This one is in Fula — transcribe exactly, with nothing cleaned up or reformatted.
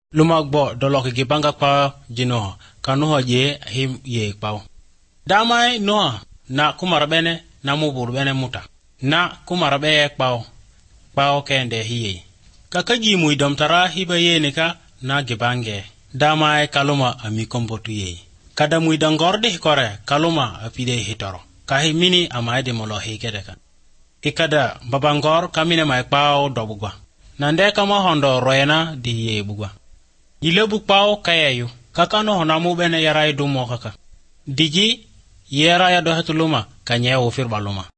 Luma gbo dolok gi banga pa jino kanu je him ye pao. Damai no na kumarbene na mubur bene muta. Na kumarabe pao. Pao kende hiye. Kakaji muidom tara hiba ye nika na gibange. Damai kaluma amikombotu ye. Kada muidangorde kore kaluma apide hitoro. Kahi mini amaide molohi kedeka. Ikada babangor kamine mai pao dobugwa. Nande kama hondo roena di ye bugwa. Ilebu pao kayayu. Kakano honamu bene yarai dumo kaka. Diji yera ya dohetuluma kanye ufir baluma.